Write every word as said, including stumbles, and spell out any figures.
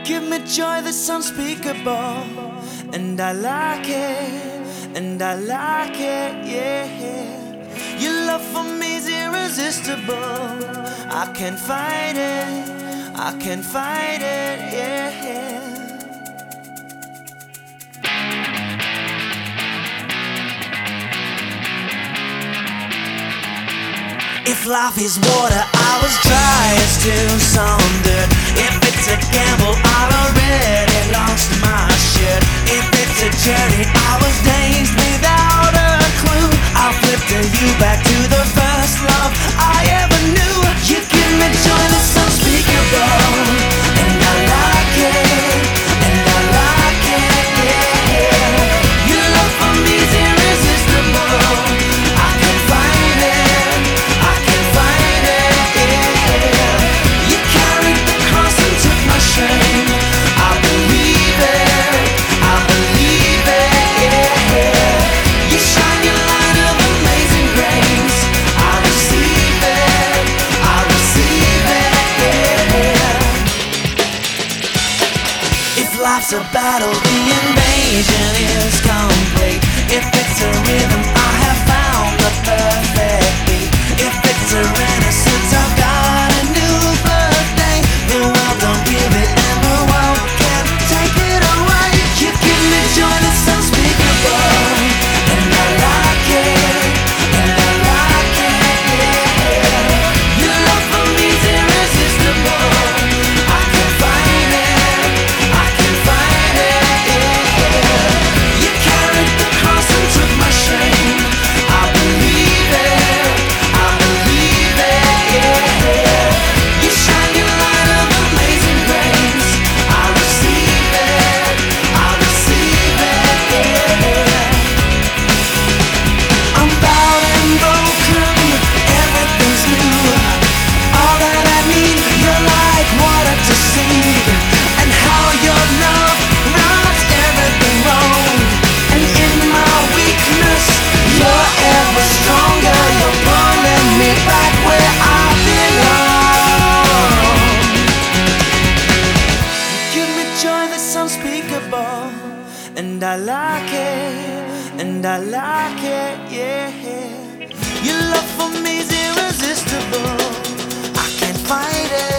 give me joy that's unspeakable, and I like it, and I like it, yeah. Your love for me is irresistible. I can't fight it, I can't fight it, yeah. If life is water, I was dry as Tucson dirt. If it's a gamble, I've already lost my shirt. If it's a journey, I was dazed without a clue. I'll flip to you back to the first love I ever knew. You give me joy that's unspeakable, and I like it, and I like it, yeah. Your love for me is irresistible. I can find it, I can find it, yeah. You carried the cross and took my shame. I believe it, I believe it, yeah. You shine your light of amazing grace. I receive it, I receive it, yeah. If life's a battle, the invasion is complete. If it's a rhythm, I have found the perfect beat. If it's a renaissance, I've got a new birthday. The world don't give it, and the world can't take it away. You give me joy that's unspeakable, and I like it, and I like it, yeah. Your love for me is irresistible. I can find it, I can find it, yeah. You carried the cross and took my shame. I believe it, I believe it, yeah. You shine your light of amazing grace. I receive it, I receive it, yeah. I'm bowed and broken, everything's new. All that I need, you're like water to see. And how your love rights everything wrong. And in my weakness, you're ever stronger. You're pulling me back where I belong. Give me joy that's unspeakable, and I like it, and I like it, yeah. Your love for me is irresistible. I can't fight it.